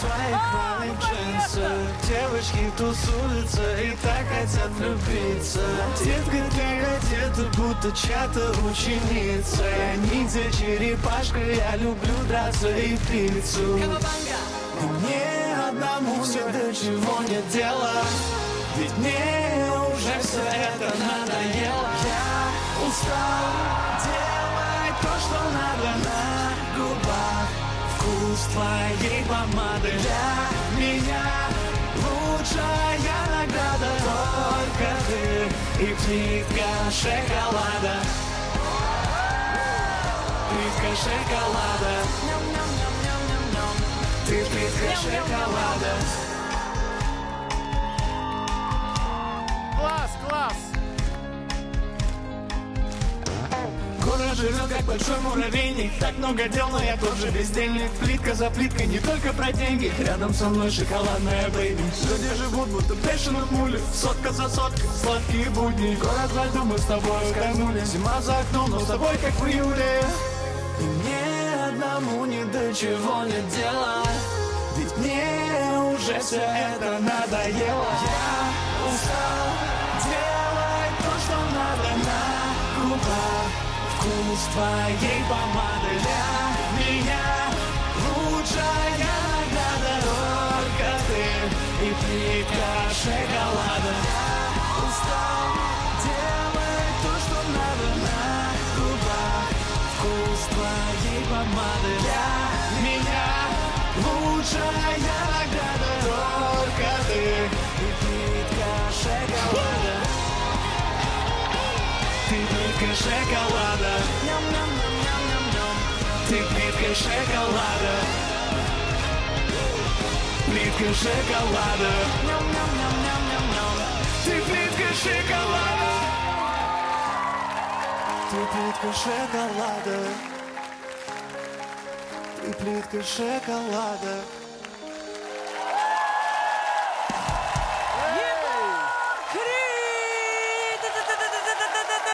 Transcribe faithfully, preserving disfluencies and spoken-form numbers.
своих рваных джинсах девочки тусуются и так хотят влюбиться. Детка для газеты, будто чья-то ученица. Я ниндзя, черепашка, я люблю драться и пиццу. И мне одному все до чего нет дела, ведь мне уже все это надоело. Я устал делать то, что надо на губах. Вкус твоей помады для меня лучшая награда. Только ты и плитка шоколада. Плитка шоколада. Ты плитка шоколада. Класс, класс! Город живет как большой муравейник. Так много дел, но я тот же бездельник. Плитка за плиткой, не только про деньги. Рядом со мной шоколадная бэйби. Люди живут будто бешеные мули. Сотка за соткой, сладкие будни. Город во льду, мы с тобой ускользнули. Зима за окном, но с тобой как в июле. И мне одному ни до чего нет дела, ведь мне уже все это надоело. Я устал делать то, что надо на губах. Вкус твоей помады для меня лучшая награда. Только ты и плитка шоколада. Я устал делать то, что надо на губах. Вкус твоей помады для меня лучшая награда. Только ты и плитка шоколада. Ты плитка шоколада. Ты плитка шоколада. Плитка шоколада. Ты плитка шоколада. Ты плитка шоколада. Ты плитка шоколада.